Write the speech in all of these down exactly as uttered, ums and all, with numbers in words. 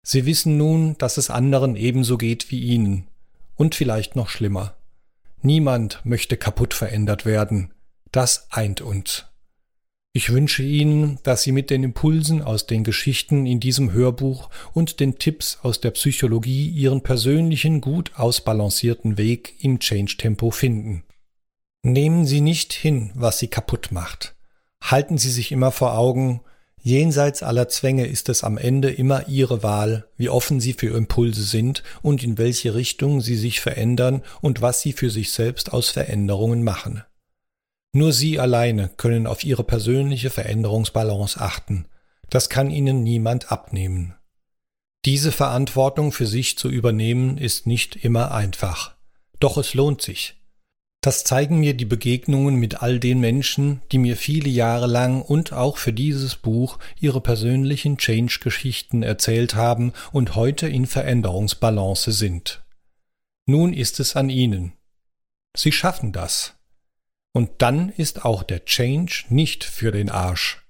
Sie wissen nun, dass es anderen ebenso geht wie Ihnen. Und vielleicht noch schlimmer. Niemand möchte kaputt verändert werden. Das eint uns. Ich wünsche Ihnen, dass Sie mit den Impulsen aus den Geschichten in diesem Hörbuch und den Tipps aus der Psychologie Ihren persönlichen, gut ausbalancierten Weg im Change-Tempo finden. Nehmen Sie nicht hin, was Sie kaputt macht. Halten Sie sich immer vor Augen, jenseits aller Zwänge ist es am Ende immer Ihre Wahl, wie offen Sie für Impulse sind und in welche Richtung Sie sich verändern und was Sie für sich selbst aus Veränderungen machen. Nur Sie alleine können auf Ihre persönliche Veränderungsbalance achten. Das kann Ihnen niemand abnehmen. Diese Verantwortung für sich zu übernehmen, ist nicht immer einfach. Doch es lohnt sich. Das zeigen mir die Begegnungen mit all den Menschen, die mir viele Jahre lang und auch für dieses Buch ihre persönlichen Change-Geschichten erzählt haben und heute in Veränderungsbalance sind. Nun ist es an Ihnen. Sie schaffen das. Und dann ist auch der Change nicht für den Arsch.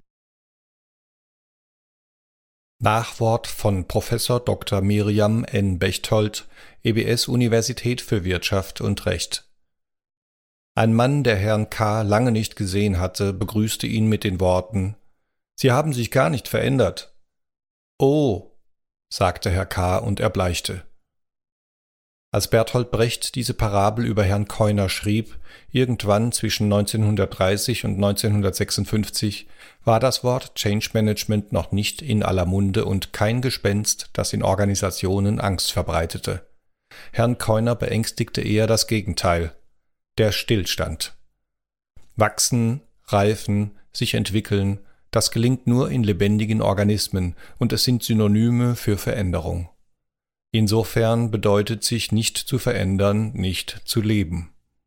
Nachwort von Professor Doktor Miriam N. Bechtold, E B S-Universität für Wirtschaft und Recht. Ein Mann, der Herrn K. lange nicht gesehen hatte, begrüßte ihn mit den Worten: »Sie haben sich gar nicht verändert.« »Oh«, sagte Herr K. und erbleichte. Als Bertolt Brecht diese Parabel über Herrn Keuner schrieb, irgendwann zwischen neunzehnhundertdreißig und neunzehnhundertsechsundfünfzig, war das Wort Change Management noch nicht in aller Munde und kein Gespenst, das in Organisationen Angst verbreitete. Herrn Keuner beängstigte eher das Gegenteil: der Stillstand. Wachsen, reifen, sich entwickeln, das gelingt nur in lebendigen Organismen und es sind Synonyme für Veränderung. Insofern bedeutet sich nicht zu verändern, nicht zu leben.